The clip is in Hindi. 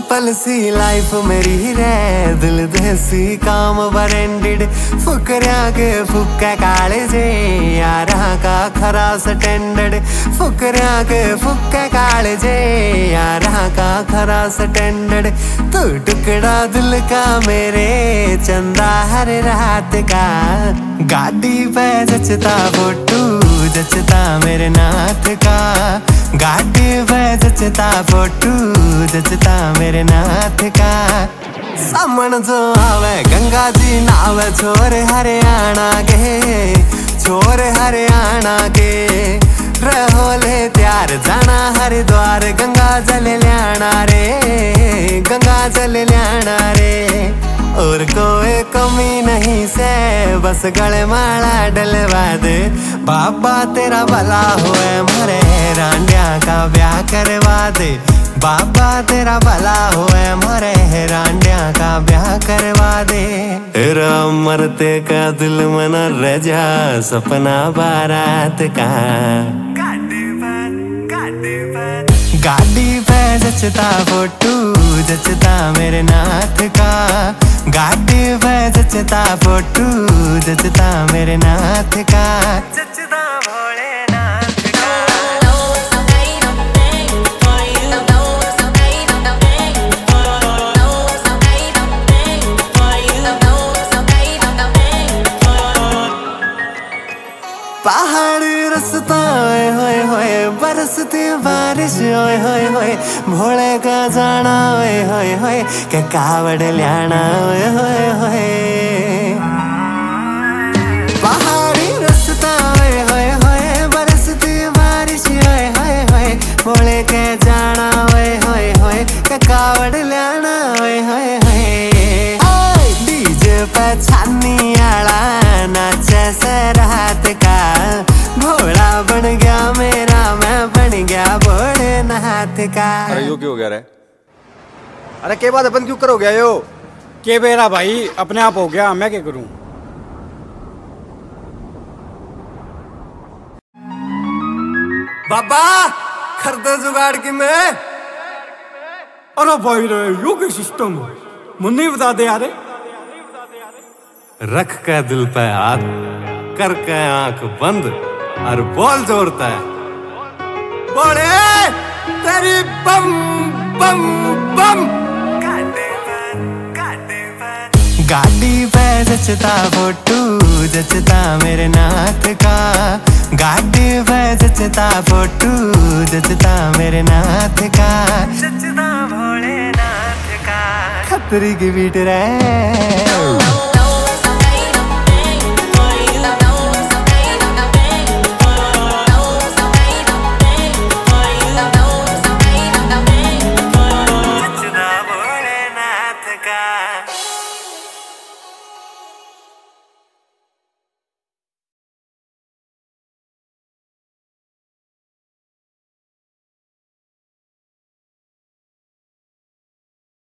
सिंपल सी लाइफ मेरी रे, दिल देसी काम ब्रांडेड, फुकरिया के फुक्का काले जे, यारा का खरा स्टैंडर्ड, फुकरिया के फुक्का काले जे, यारा का खरा स्टैंडर्ड। तू टुकड़ा दिल का मेरे, चंदा हर रात का, गाड़ी पे जचता फोटू, जचता मेरे नाथ का, गाड़ी पे जचता फोटू, जचता मेरे नाथ का। सामन जो आवे गंगा जी नावे, छोर हरियाणा के, छोर हरियाणा के, रहोले त्यार जाना हरिद्वार, गंगा जल ल्याना रे, गंगा जल ल्याना रे। और कोई कमी नहीं से, बस गले माला डलवा दे, बाबा तेरा भला होए, मरे रांडिया का ब्याह करवा दे, बाबा तेरा भला होए, मरे रांडिया का ब्याह करवा दे। तेरा मरते का दिल मना रह जा, सपना बारात का, गाड़ी पे जचता फोटू, जचता मेरे नाथ का, गाड़ी पे जचता फोटू, जचता मेरे नाथ का, जचता भोलेनाथ का। पहाड़ी रास्ता ओए होए होए, बरसती बारिश ओए होए होए, भोले का जाना ओए होए होए, के कावड़ ल्याना ओए होए होए। पहाड़ी रास्ता ओए होए होए, बरसती बारिश ओए होए होए, भोले के जाना ओए होए होए, के कावड़ ल्याना ओए होए होए। डीजे पे छानी आला नाचे से रात का, भोला बन गया मेरा, मैं बन गया भोलेनाथ का। अरे यो क्यों हो गया रे? अरे के बाद अपन क्यों करो गया यो? के बेरा भाई अपने आप हो गया, मैं क्या करूं? बाबा खरीदो जुगाड़ की मैं। अरे भाई रे यो क्या सिस्टम, मुझे नहीं बता दे यार। रख के दिल पे हाथ, करके आंख बंद और बोल जोड़ता है, बोले तेरी बम बम बम। गाड़ी पे जचता फोटू, जचता मेरे नाथ का, गाड़ी पे जचता फोटू, जचता मेरे नाथ का, जचता भोलेनाथ का। खतरी की बीट रे।